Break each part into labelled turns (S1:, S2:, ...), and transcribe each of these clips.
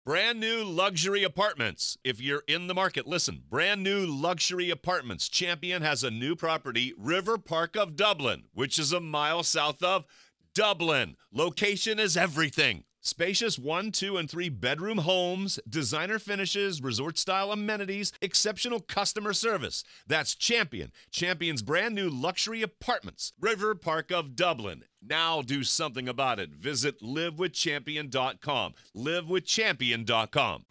S1: Brand new luxury apartments. If you're in the market, listen. Brand new luxury apartments. Champion has a new property, River Park of Dublin, which is a mile south of Dublin. Location is everything. Spacious 1, 2, and 3 bedroom homes, designer finishes, resort-style amenities, exceptional customer service. That's Champion. Champion's brand new luxury apartments, River Park of Dublin. Now do something about it. Visit livewithchampion.com. Livewithchampion.com.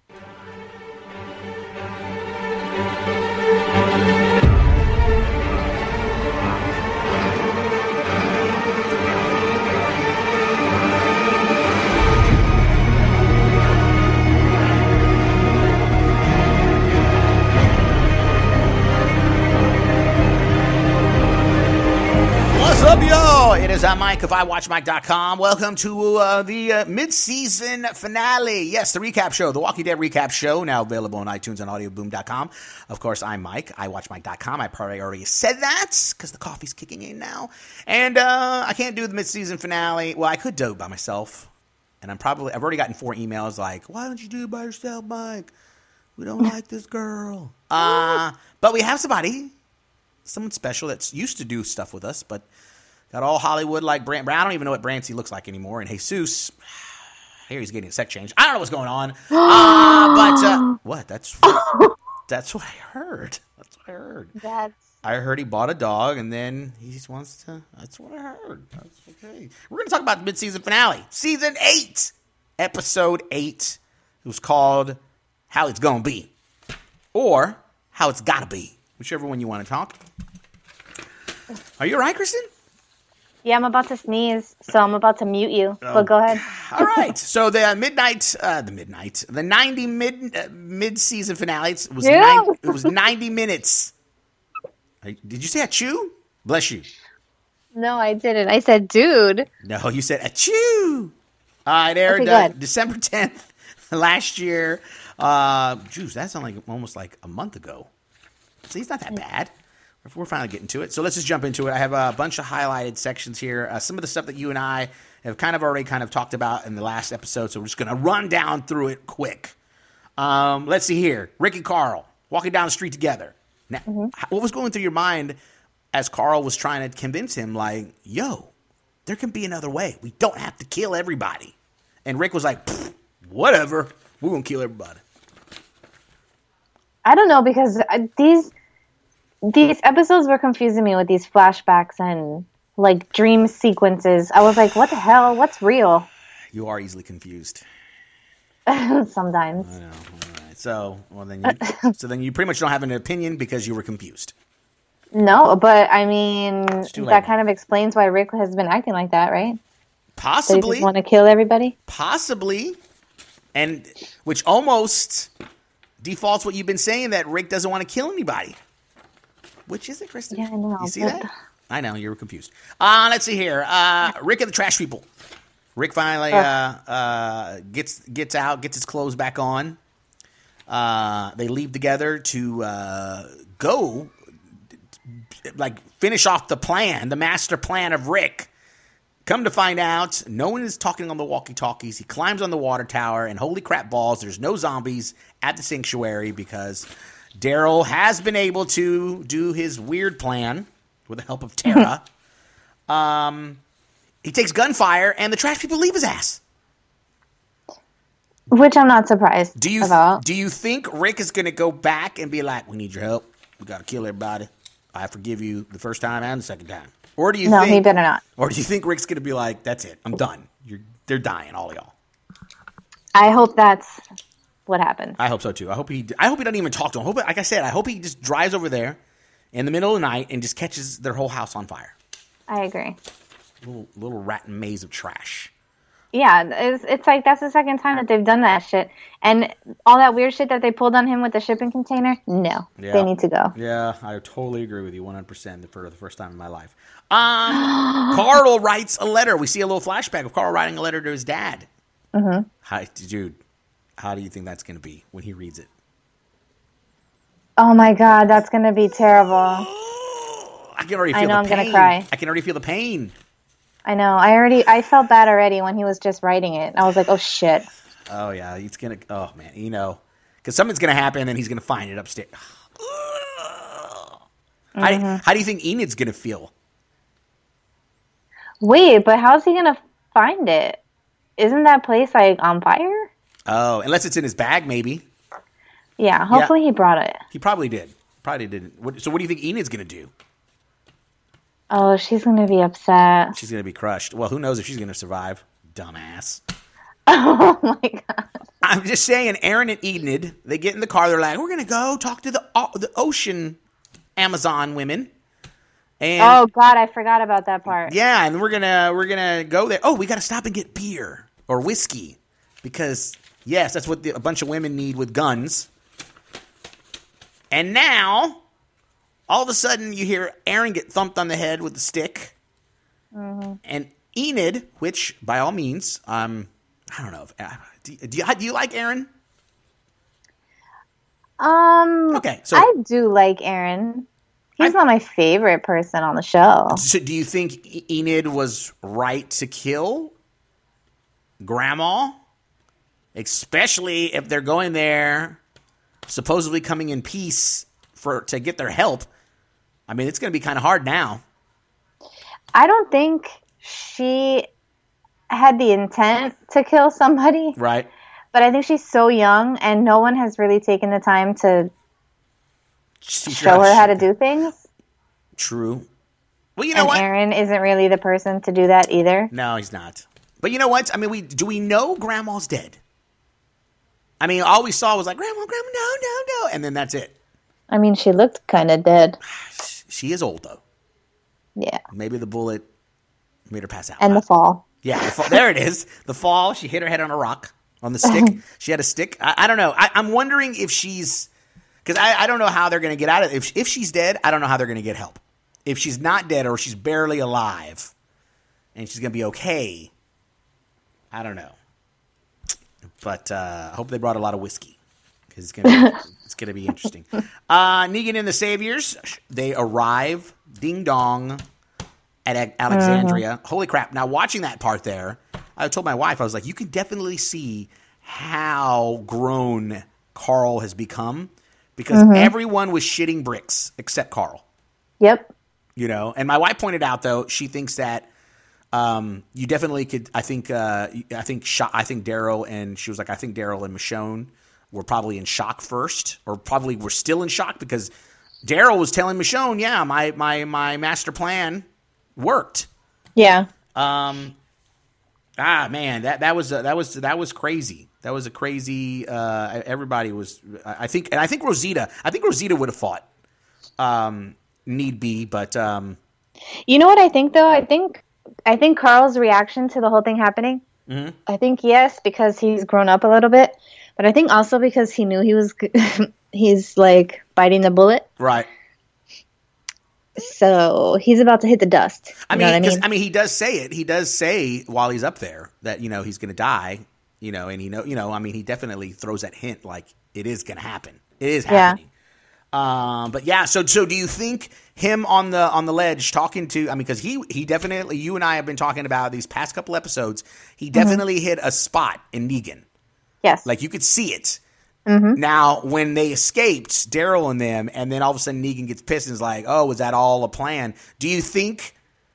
S2: What's up, y'all? It is Mike of iWatchMike.com. Welcome to the mid-season finale. Yes, the recap show, the Walking Dead recap show, now available on iTunes and audioboom.com. Of course, I'm Mike, iWatchMike.com. I probably already said that because the coffee's kicking in now. And I can't do the mid-season finale. Well, I could do it by myself. And I've already gotten 4 emails like, why don't you do it by yourself, Mike? We don't like this girl. But we have someone special that's used to do stuff with us, but got all Hollywood like Brant. I don't even know what Brancy looks like anymore. And Jesus, I hear he's getting a sex change. I don't know what's going on. But what? That's what I heard. That's what I heard. I heard he bought a dog, and then he just wants to. That's what I heard. That's okay. We're going to talk about the mid-season finale, season 8, episode 8. It was called "How It's Gonna Be," or "How It's Gotta Be," whichever one you want to talk. Are you all right, Kristen?
S3: Yeah, I'm about to sneeze, so I'm about to mute you. But go ahead.
S2: All right. So the 90 mid-season finale. It was 90 minutes. Did you say achoo? Bless you.
S3: No, I didn't. I said, dude.
S2: No, you said achoo. It aired December 10th last year. That's almost like a month ago. See, it's not that bad. We're finally getting to it. So let's just jump into it. I have a bunch of highlighted sections here. Some of the stuff that you and I have already talked about in the last episode. So we're just going to run down through it quick. Let's see here. Rick and Carl walking down the street together. Now, what was going through your mind as Carl was trying to convince him, like, yo, there can be another way. We don't have to kill everybody. And Rick was like, whatever. We're going to kill everybody.
S3: I don't know, because these episodes were confusing me with these flashbacks and like dream sequences. I was like, what the hell? What's real?
S2: You are easily confused.
S3: Sometimes.
S2: I know. All right. So then you pretty much don't have an opinion because you were confused.
S3: No, but I mean, that kind of explains why Rick has been acting like that, right?
S2: Possibly.
S3: So he just want to kill everybody?
S2: Possibly. And which almost defaults what you've been saying, that Rick doesn't want to kill anybody. Which is it, Kristen?
S3: Yeah, I know.
S2: You see that? I know, you're confused. Let's see here. Rick and the trash people. Rick finally gets out, gets his clothes back on. They leave together to go, finish off the plan, the master plan of Rick. Come to find out, no one is talking on the walkie-talkies. He climbs on the water tower, and holy crap balls, there's no zombies at the sanctuary because Daryl has been able to do his weird plan with the help of Tara. He takes gunfire, and the trash people leave his ass.
S3: Which I'm not surprised about.
S2: Do you think Rick is going to go back and be like, we need your help. We got to kill everybody. I forgive you the first time and the second time. Or do you think,
S3: he better not.
S2: Or do you think Rick's going to be like, that's it. I'm done. They're dying, all of y'all.
S3: I hope that's what happens.
S2: I hope so too. I hope he doesn't even talk to him. Like I said, I hope he just drives over there in the middle of the night and just catches their whole house on fire.
S3: I agree.
S2: Little rat maze of trash.
S3: Yeah, it's like that's the second time that they've done that shit. And all that weird shit that they pulled on him with the shipping container, no. Yeah. They need to go.
S2: Yeah, I totally agree with you 100% for the first time in my life. Carl writes a letter. We see a little flashback of Carl writing a letter to his dad. Mm-hmm. How do you think that's going to be when he reads it?
S3: Oh my God, that's going to be terrible.
S2: I can already feel the pain.
S3: I'm going to cry.
S2: I can already feel the pain.
S3: I know. I felt bad already when he was just writing it. I was like, oh shit.
S2: Oh, yeah. He's going to, oh, man, because something's going to happen and he's going to find it upstairs. How do you think Enid's going to feel?
S3: Wait, but how's he gonna find it? Isn't that place like on fire?
S2: Oh, unless it's in his bag, maybe.
S3: Yeah, hopefully he brought it.
S2: He probably did. Probably didn't. So what do you think Enid's going to do?
S3: Oh, she's gonna be upset.
S2: She's going to be crushed. Well, who knows if she's going to survive? Dumbass.
S3: Oh my god.
S2: I'm just saying, Aaron and Enid, they get in the car. They're like, we're going to go talk to the ocean Amazon women. And
S3: oh god, I forgot about that part.
S2: yeah, and we're gonna go there. Oh, we got to stop and get beer or whiskey because yes, that's what a bunch of women need with guns. And now, all of a sudden, you hear Aaron get thumped on the head with the stick, and Enid, which by all means, I don't know. Do you like Aaron? Okay, so
S3: I do like Aaron. He's not my favorite person on the show.
S2: So do you think Enid was right to kill Grandma? Especially if they're going there, supposedly coming in peace to get their help. I mean, it's going to be kind of hard now.
S3: I don't think she had the intent to kill somebody.
S2: Right.
S3: But I think she's so young, and no one has really taken the time to show her how to do things.
S2: True. Well, you know what?
S3: Aaron isn't really the person to do that either.
S2: No, he's not. But you know what? I mean, do we know Grandma's dead? I mean, all we saw was like, Grandma, no. And then that's it.
S3: I mean, she looked kind of dead.
S2: She is old, though.
S3: Yeah.
S2: Maybe the bullet made her pass out.
S3: And the fall.
S2: Yeah, there it is. The fall. She hit her head on a rock, on the stick. She had a stick. I don't know. I'm wondering if she's... Because I don't know how they're going to get out of it. If she's dead, I don't know how they're going to get help. If she's not dead or she's barely alive and she's going to be okay, I don't know. But I hope they brought a lot of whiskey because it's going to be interesting. Negan and the Saviors, they arrive, ding dong, at Alexandria. Holy crap. Now, watching that part there, I told my wife, I was like, you can definitely see how grown Carl has become because everyone was shitting bricks except Carl.
S3: Yep.
S2: You know, and my wife pointed out, though, she thinks that you definitely could. I think Daryl and she was like, I think Daryl and Michonne were probably in shock first, or probably were still in shock because Daryl was telling Michonne, yeah, my master plan worked.
S3: Yeah.
S2: Man, that was crazy. That was a crazy. Everybody was. I think Rosita would have fought. Need be, but
S3: you know what I think though? I think Carl's reaction to the whole thing happening. Mm-hmm. I think yes, because he's grown up a little bit, but I think also because he knew he's like biting the bullet,
S2: right?
S3: So he's about to hit the dust.
S2: I mean, he does say it. He does say while he's up there that he's going to die. And he definitely throws that hint like it is going to happen. It is happening. But yeah, so do you think him on the ledge talking to, because he definitely, you and I have been talking about these past couple episodes, he definitely hit a spot in Negan.
S3: Yes.
S2: Like you could see it. Mm-hmm. Now, when they escaped, Daryl and them, and then all of a sudden Negan gets pissed and is like, "Oh, was that all a plan?" Do you think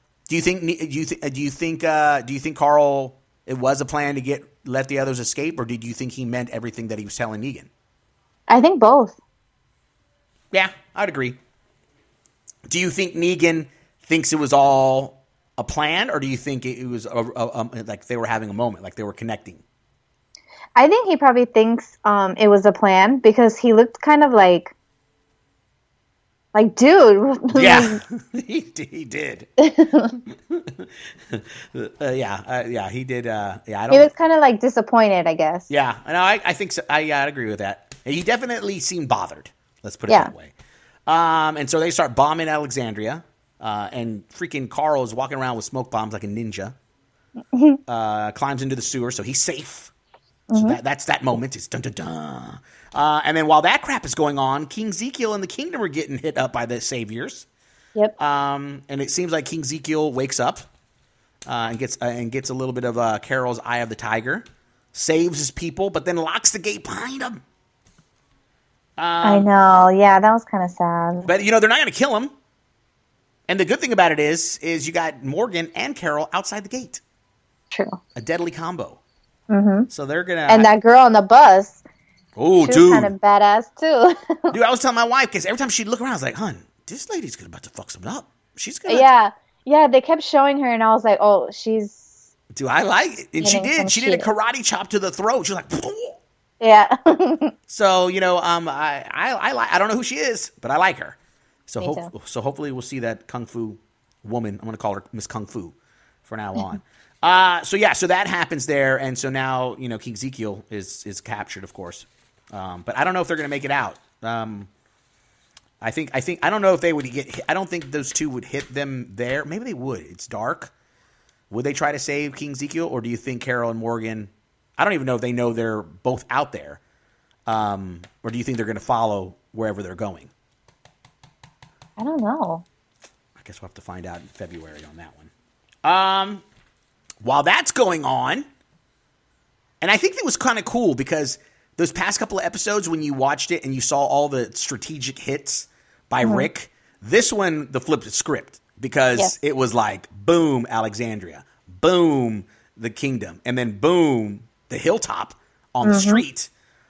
S2: Carl, it was a plan to let the others escape, or did you think he meant everything that he was telling Negan?
S3: I think both.
S2: Yeah, I'd agree. Do you think Negan thinks it was all a plan, or do you think it was like they were having a moment, like they were connecting?
S3: I think he probably thinks it was a plan because he looked kind of like dude.
S2: Yeah, he did. Yeah, he did.
S3: He was kind of like disappointed, I guess.
S2: Yeah, I think so. I'd agree with that. He definitely seemed bothered. Let's put it that way. And so they start bombing Alexandria, and freaking Carl is walking around with smoke bombs like a ninja. Climbs into the sewer, so he's safe. So that's that moment. It's dun dun dun. And then while that crap is going on, King Ezekiel and the kingdom are getting hit up by the saviors.
S3: Yep.
S2: And it seems like King Ezekiel wakes up and gets a little bit of Carol's Eye of the Tiger. saves his people, but then locks the gate behind him.
S3: I know. Yeah, that was kind of sad.
S2: But, they're not going to kill him. And the good thing about it is you got Morgan and Carol outside the gate.
S3: True.
S2: A deadly combo.
S3: Mm-hmm.
S2: So they're going to...
S3: And that girl on the bus.
S2: Oh,
S3: she
S2: dude.
S3: was kind of badass, too.
S2: Dude, I was telling my wife, because every time she'd look around, I was like, hun, this lady's about to fuck something up. She's going to...
S3: Yeah. Yeah, they kept showing her, and I was like, oh, she's...
S2: Dude, I like it. And she did. She did a karate chop to the throat. She was like...
S3: Yeah.
S2: So, I don't know who she is, but I like her. So hopefully we'll see that Kung Fu woman. I'm going to call her Miss Kung Fu from now on. So that happens there. And so now, King Ezekiel is captured, of course. But I don't know if they're going to make it out. I don't know if they would get hit. I don't think those two would hit them there. Maybe they would. It's dark. Would they try to save King Ezekiel? Or do you think Carol and Morgan, I don't even know if they know they're both out there. Or do you think they're going to follow wherever they're going?
S3: I don't know.
S2: I guess we'll have to find out in February on that one. While that's going on, and I think it was kind of cool because those past couple of episodes when you watched it and you saw all the strategic hits by Rick, this one, the flipped script, because it was like, boom, Alexandria, boom, the kingdom, and then boom, the hilltop on the street.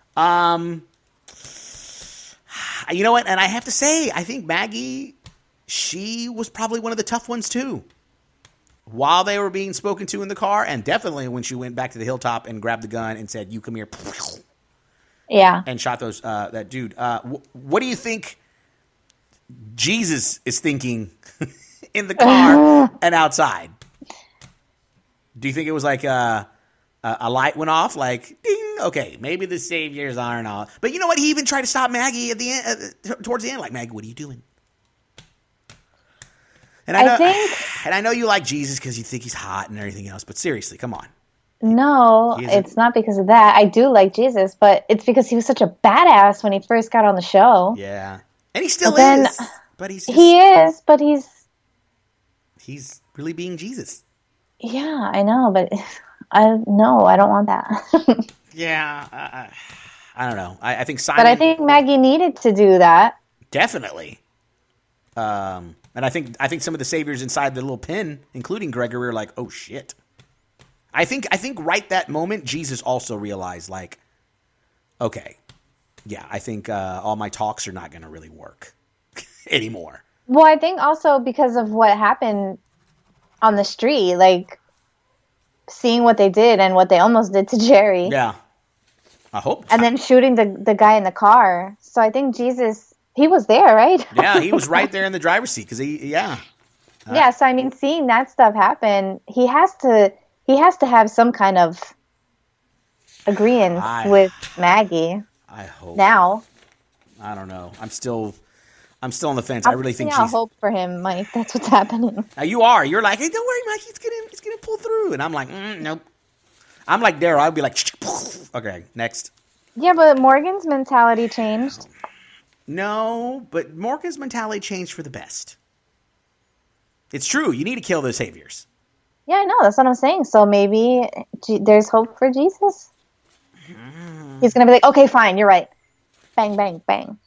S2: You know what? And I have to say, I think Maggie, she was probably one of the tough ones too. While they were being spoken to in the car, and definitely when she went back to the hilltop and grabbed the gun and said, "You come here," and shot those that dude. What do you think Jesus is thinking in the car and outside? Do you think it was like a light went off, like ding? Okay, maybe the saviors aren't all. But you know what? He even tried to stop Maggie at the end, towards the end, like, Maggie, what are you doing? And I know you like Jesus because you think he's hot and everything else, but seriously, come on.
S3: No, it's not because of that. I do like Jesus, but it's because he was such a badass when he first got on the show.
S2: Yeah, and he still is. But he's really being Jesus.
S3: Yeah, I know, but I don't want that.
S2: Yeah, I don't know. I think Simon...
S3: But I think Maggie needed to do that.
S2: Definitely. And I think some of the saviors inside the little pen, including Gregory, are like, oh shit. I think right that moment, Jesus also realized, like, okay, yeah, I think all my talks are not going to really work anymore.
S3: Well, I think also because of what happened on the street, like seeing what they did and what they almost did to Jerry.
S2: Yeah. I hope.
S3: And then shooting the guy in the car. So I think Jesus, he was there, right?
S2: Yeah, he was right there in the driver's seat because
S3: yeah, so I mean, seeing that stuff happen, he has to have some kind of agreement with Maggie.
S2: I hope.
S3: Now.
S2: I don't know. I'm still on the fence. I really think
S3: she's... hope for him, Mike. That's what's happening.
S2: You are. You're like, hey, don't worry, Mike. He's gonna pull through. And I'm like, nope. I'm like Daryl. I'd be like, okay, next.
S3: Yeah, but Morgan's mentality changed.
S2: No, but Morgan's mentality changed for the best. It's true. You need to kill those saviors.
S3: Yeah, I know. That's what I'm saying. So maybe there's hope for Jesus. He's going to be like, okay, fine. You're right. Bang, bang, bang.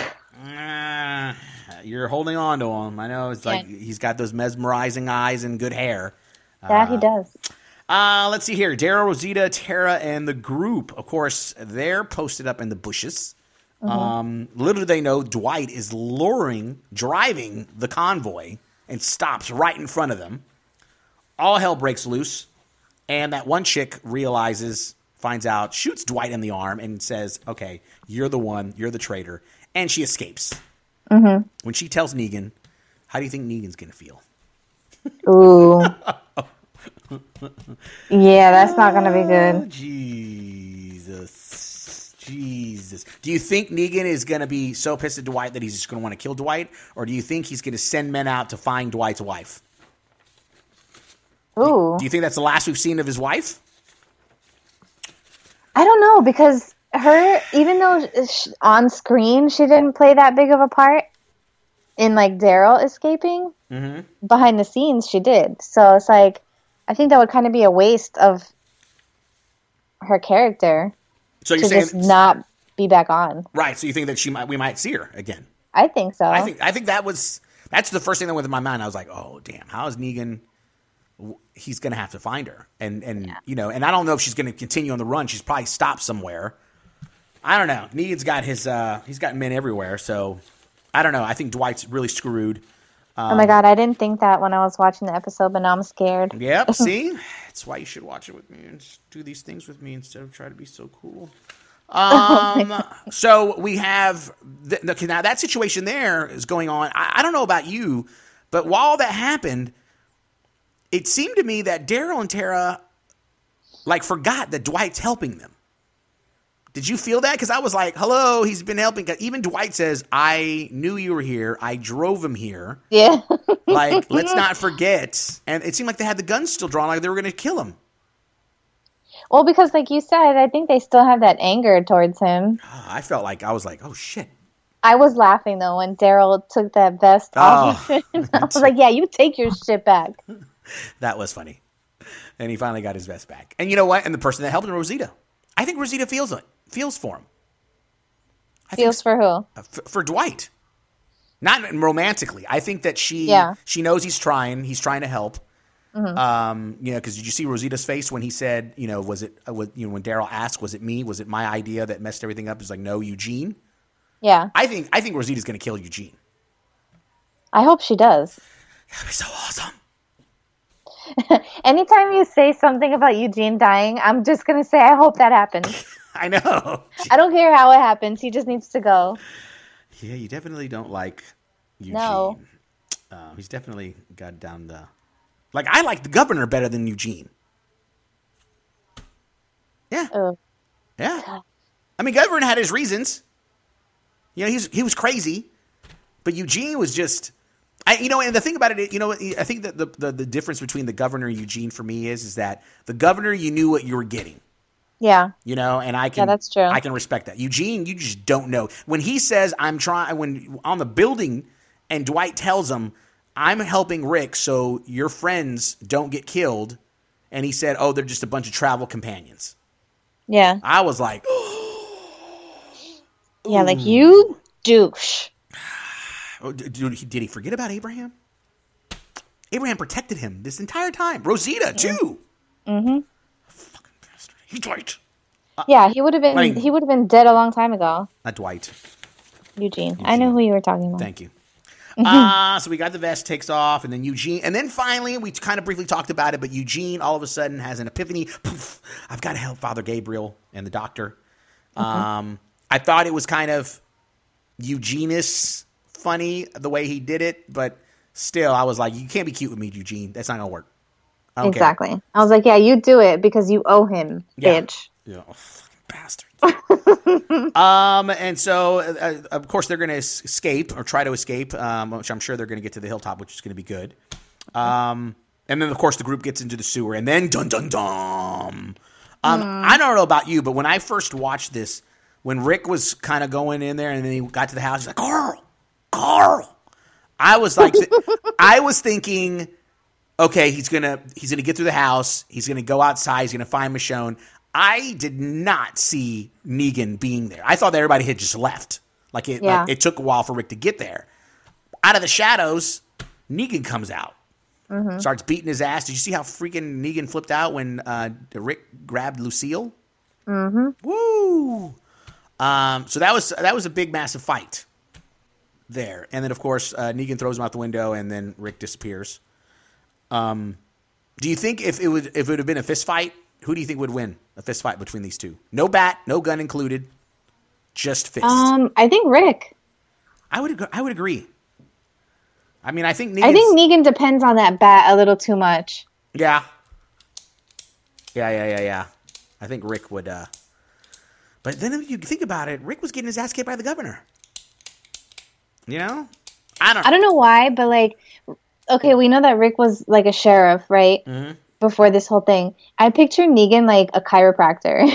S2: You're holding on to him. I know. It's like he's got those mesmerizing eyes and good hair.
S3: That he does.
S2: Let's see here. Daryl, Rosita, Tara, and the group. Of course, they're posted up in the bushes. Little do they know, Dwight is driving the convoy and stops right in front of them. All hell breaks loose. And that one chick finds out, shoots Dwight in the arm and says, okay, you're the one, you're the traitor. And she escapes. When she tells Negan, how do you think Negan's going to feel?
S3: Ooh. Yeah, that's not going to be good.
S2: Jesus. Do you think Negan is going to be so pissed at Dwight that he's just going to want to kill Dwight? Or do you think he's going to send men out to find Dwight's wife?
S3: Ooh.
S2: Do you think that's the last we've seen of his wife?
S3: I don't know, because even though on screen she didn't play that big of a part in like Daryl escaping, behind the scenes she did. So it's like, I think that would kind of be a waste of her character
S2: So you're
S3: to
S2: saying
S3: just not be back on.
S2: right? So you think that we might see her again?
S3: I think so.
S2: I think that's the first thing that went through my mind. I was like, oh damn, how is Negan? He's gonna have to find her, and and I don't know if she's gonna continue on the run. She's probably stopped somewhere. I don't know. Negan's got he's got men everywhere, so I don't know. I think Dwight's really screwed.
S3: Oh my God, I didn't think that when I was watching the episode, but now I'm scared.
S2: Yep, see? That's why you should watch it with me and do these things with me instead of try to be so cool. So we have, now that situation there is going on. I don't know about you, but while that happened, it seemed to me that Daryl and Tara, forgot that Dwight's helping them. Did you feel that? Because I was like, hello, he's been helping. Even Dwight says, I knew you were here. I drove him here.
S3: Yeah.
S2: Let's not forget. And it seemed like they had the guns still drawn, like they were going to kill him.
S3: Well, because like you said, I think they still have that anger towards him.
S2: I felt like, I was like, oh, shit.
S3: I was laughing, though, when Daryl took that vest off. I was like, yeah, you take your shit back.
S2: That was funny. And he finally got his vest back. And you know what? And the person that helped him, Rosita. I think Rosita feels for him.
S3: Feels for who?
S2: For Dwight. Not romantically. I think that she knows he's trying to help. Mm-hmm. Because did you see Rosita's face when he said, was it, when Daryl asked, was it me? Was it my idea that messed everything up? He's like, no, Eugene.
S3: Yeah.
S2: I think Rosita's going to kill Eugene.
S3: I hope she does.
S2: That'd be so awesome.
S3: Anytime you say something about Eugene dying, I'm just going to say, I hope that happens.
S2: I know.
S3: I don't care how it happens. He just needs to go.
S2: Yeah, you definitely don't like Eugene.
S3: No.
S2: He's definitely got down the... I like the governor better than Eugene. Yeah. Yeah. I mean, governor had his reasons. He was crazy. But Eugene was just... and the thing about it, I think that the difference between the governor and Eugene for me is that the governor, you knew what you were getting.
S3: Yeah.
S2: And I can,
S3: that's true.
S2: I can respect that. Eugene, you just don't know. When he says, when on the building and Dwight tells him, I'm helping Rick so your friends don't get killed. And he said, oh, they're just a bunch of travel companions.
S3: Yeah.
S2: I was like,
S3: yeah, like you douche.
S2: Oh, did he forget about Abraham? Abraham protected him this entire time. Rosita, too.
S3: Mm-hmm.
S2: Fucking bastard. He's Dwight.
S3: Yeah, he would have been dead a long time ago.
S2: Not Dwight.
S3: Eugene. I know who you were talking about.
S2: Thank you. So we got the vest, takes off, and then Eugene. And then finally, we kind of briefly talked about it, but Eugene all of a sudden has an epiphany. Poof, I've got to help Father Gabriel and the doctor. Mm-hmm. I thought it was kind of Eugenist funny the way he did it, but still, I was like, you can't be cute with me, Eugene. That's not going to work.
S3: Exactly. Care. I was like, yeah, you do it because you owe him, bitch.
S2: Yeah. Oh, bastard. And so, of course, they're going to escape or try to escape, which I'm sure they're going to get to the hilltop, which is going to be good. And then, of course, the group gets into the sewer, and then dun dun dun. I don't know about you, but when I first watched this, when Rick was kind of going in there, and then he got to the house, he's like, Carl. I was like, I was thinking, okay, he's gonna get through the house, he's gonna go outside, he's gonna find Michonne. I did not see Negan being there. I thought that everybody had just left. Like it took a while for Rick to get there. Out of the shadows, Negan comes out. Mm-hmm. Starts beating his ass. Did you see how freaking Negan flipped out when Rick grabbed Lucille?
S3: Mm-hmm.
S2: Woo! So that was a big, massive fight there. And then, of course, Negan throws him out the window, and then Rick disappears. Do you think if it would have been a fist fight, who do you think would win a fist fight between these two? No bat, no gun included, just fist.
S3: I think Rick.
S2: I would agree. I mean, I think
S3: Negan depends on that bat a little too much.
S2: Yeah. I think Rick would. But then if you think about it, Rick was getting his ass kicked by the governor. I don't
S3: know why, but okay, we know that Rick was like a sheriff, right? Mm-hmm. Before this whole thing. I picture Negan like a chiropractor.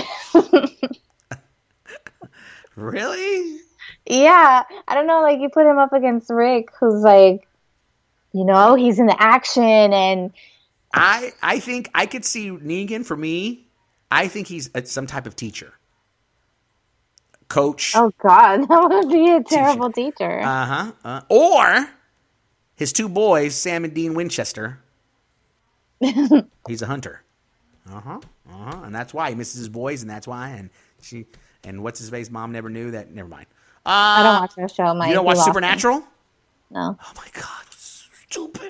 S2: Really?
S3: Yeah. I don't know, you put him up against Rick, who's he's in the action, and
S2: I think I could see Negan, for me, I think he's some type of teacher. Coach.
S3: Oh, God. That would be a terrible teacher.
S2: Or his two boys, Sam and Dean Winchester. He's a hunter. And that's why he misses his boys, and that's why. And what's his face? Mom never knew that. Never mind.
S3: I don't watch that show.
S2: You don't watch Supernatural?
S3: No.
S2: Oh, my God. Stupid.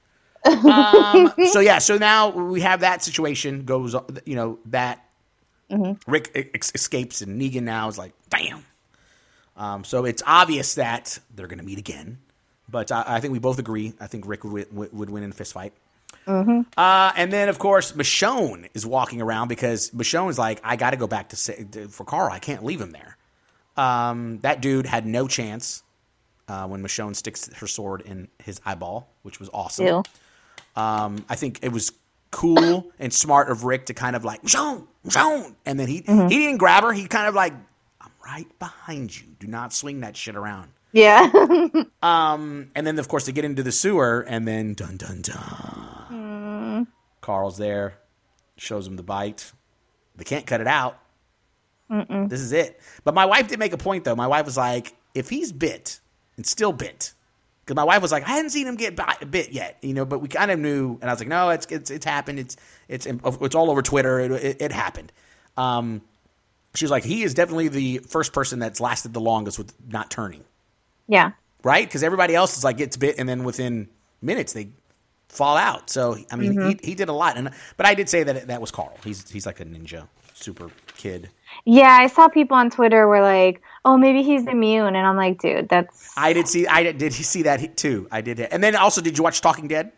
S2: So now we have that situation goes, that Rick escapes, and Negan now is like, damn. So it's obvious that they're going to meet again. But I think we both agree. I think Rick would win in a fist fight. And then, of course, Michonne is walking around because Michonne is like, I got to go back for Carl. I can't leave him there. That dude had no chance when Michonne sticks her sword in his eyeball, which was awesome.
S3: Ew.
S2: I think it was cool and smart of Rick to kind of like, Michonne. And then he didn't grab her. He kind of like, I'm right behind you. Do not swing that shit around.
S3: Yeah.
S2: And then, of course, they get into the sewer, and then dun, dun, dun. Carl's there, shows him the bite. They can't cut it out. This is it. But my wife did make a point, though. My wife was like, if he's bit and still bit, because my wife was like, I hadn't seen him get bit yet, but we kind of knew. And I was like, no, it's happened. It's all over Twitter. It happened. She was like, he is definitely the first person that's lasted the longest with not turning.
S3: Yeah.
S2: Right? Because everybody else is like gets bit, and then within minutes they fall out. So I mean, he did a lot. But I did say that was Carl. He's like a ninja super kid.
S3: Yeah, I saw people on Twitter were like, "Oh, maybe he's immune," and I'm like, "Dude, that's."
S2: I did see that too. I did. And then also, did you watch Talking Dead?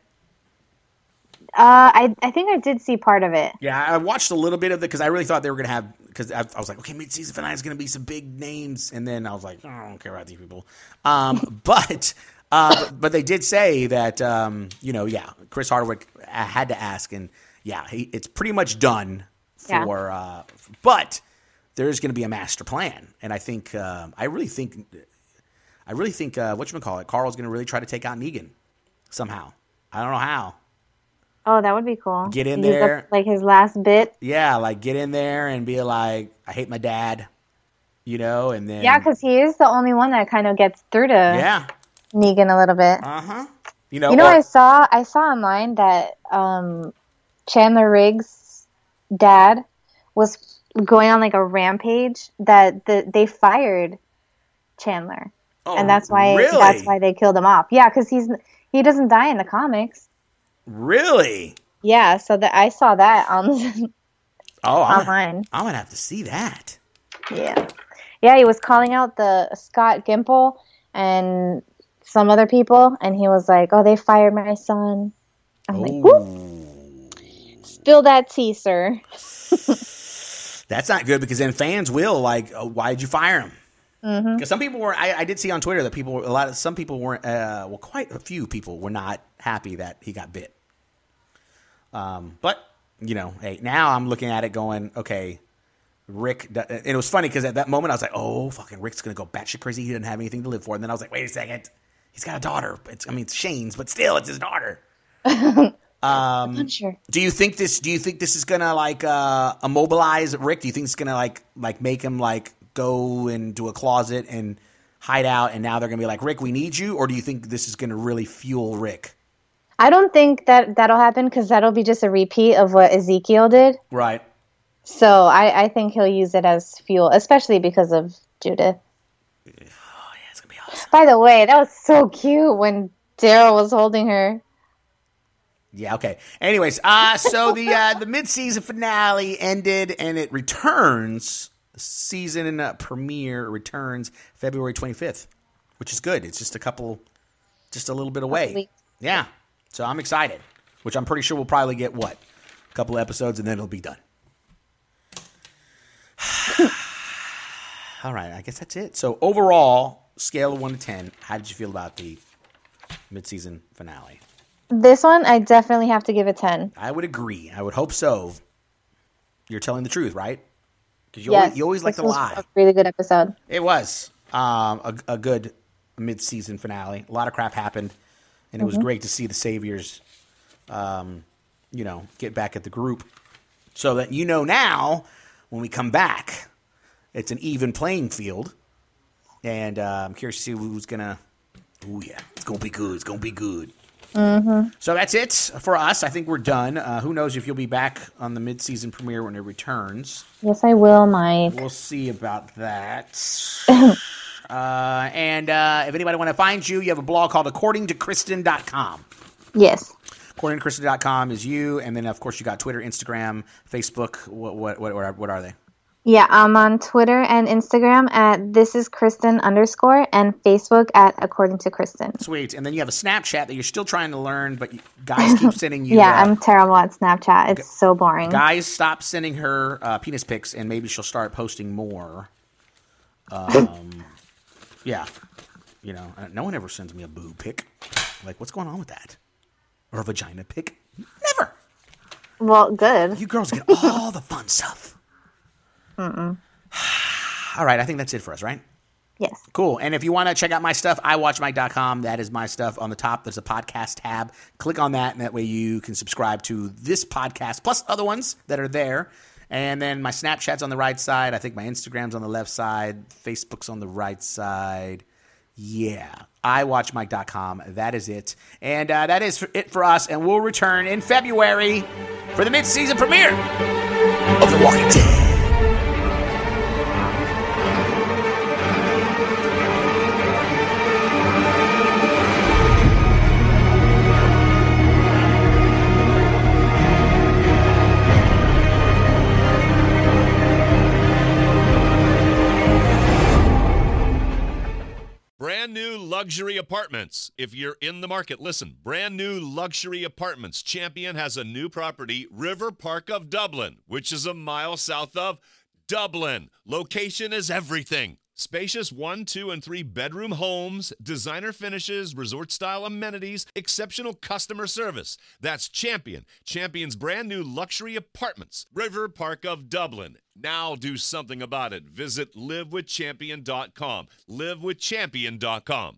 S3: I think I did see part of it.
S2: Yeah, I watched a little bit of it because I really thought they were gonna have. Because I was like, okay, mid-season finale is gonna be some big names, and then I was like, oh, I don't care about these people. But they did say that Chris Hardwick had to ask, and it's pretty much done for. But there's gonna be a master plan, and I think I really think whatchamacallit, Carl's gonna really try to take out Negan somehow. I don't know how.
S3: Oh, that would be cool.
S2: Get in there.
S3: Like his last bit.
S2: Yeah, like get in there and be like, I hate my dad, and then...
S3: Yeah, because he is the only one that kind of gets through to Negan a little bit. I saw online that Chandler Riggs' dad was going on like a rampage that they fired Chandler.
S2: Oh,
S3: and that's why they killed him off. Yeah, because he doesn't die in the comics.
S2: Really?
S3: Yeah, so I saw that on online.
S2: I'm gonna have to see that.
S3: Yeah, he was calling out the Scott Gimple and some other people, and he was like, "Oh, they fired my son." I'm like, "Whoop! Spill that tea, sir."
S2: That's not good because then fans will like, oh, "Why did you fire him?" Because some people were. I did see on Twitter that some people weren't. Quite a few people were not happy that he got bit. But hey, now I'm looking at it going, okay, Rick. And it was funny because at that moment I was like, oh, fucking Rick's gonna go batshit crazy. He doesn't have anything to live for. And then I was like, wait a second, he's got a daughter. It's Shane's, but still, it's his daughter.
S3: I'm not sure.
S2: Do you think this is gonna like immobilize Rick? Do you think it's gonna like make him like go into a closet and hide out, and now they're gonna be like, Rick, we need you? Or do you think this is gonna really fuel Rick?
S3: I don't think that'll happen because that'll be just a repeat of what Ezekiel did.
S2: Right.
S3: So I think he'll use it as fuel, especially because of Judith.
S2: Oh, yeah, it's going to be awesome.
S3: By the way, that was so cute when Daryl was holding her.
S2: Yeah, okay. Anyways, so the mid-season finale ended, and it returns. The season premiere returns February 25th, which is good. It's just a little bit away. Yeah. So I'm excited, which I'm pretty sure we'll probably get, a couple episodes, and then it'll be done. All right, I guess that's it. So overall, scale of 1 to 10, how did you feel about the mid-season finale?
S3: This one, I definitely have to give a 10.
S2: I would agree. I would hope so. You're telling the truth, right? Because you always like to lie.
S3: A really good episode.
S2: It was a good mid-season finale. A lot of crap happened. And it was great to see the Saviors, get back at the group So that you know now, when we come back, it's an even playing field. And I'm curious to see who's going to... Oh, yeah. It's going to be good. It's going to be good.
S3: Mm-hmm.
S2: So that's it for us. I think we're done. Who knows if you'll be back on the mid-season premiere when it returns.
S3: Yes, I will, Mike.
S2: We'll see about that. And if anybody want to find you, you have a blog called accordingtokristen.com.
S3: Yes.
S2: Accordingtokristen.com is you. And then, of course, you got Twitter, Instagram, Facebook. What are they?
S3: Yeah, I'm on Twitter and Instagram at thisiskristen_ and Facebook at According to Kristen.
S2: Sweet. And then you have a Snapchat that you're still trying to learn, but guys keep sending you...
S3: Yeah, I'm terrible at Snapchat. It's so boring.
S2: Guys, stop sending her penis pics, and maybe she'll start posting more. Yeah. You know, no one ever sends me a boob pic. Like, what's going on with that? Or a vagina pic? Never.
S3: Well, good.
S2: You girls get all the fun stuff.
S3: Mm-mm.
S2: All right, I think that's it for us, right?
S3: Yes.
S2: Cool. And if you want to check out my stuff, iwatchmike.com. That is my stuff. On the top, there's a podcast tab. Click on that, and that way you can subscribe to this podcast, plus other ones that are there. And then my Snapchat's on the right side. I think my Instagram's on the left side. Facebook's on the right side. Yeah. iwatchmike.com. That is it. And that is it for us. And we'll return in February for the mid-season premiere of The Walking Dead.
S1: Brand new luxury apartments. If you're in the market, listen. Brand new luxury apartments. Champion has a new property, River Park of Dublin, which is a mile south of Dublin. Location is everything. Spacious 1, 2, and 3 bedroom homes, designer finishes, resort-style amenities, exceptional customer service. That's Champion. Champion's brand new luxury apartments, River Park of Dublin. Now do something about it. Visit livewithchampion.com. Livewithchampion.com.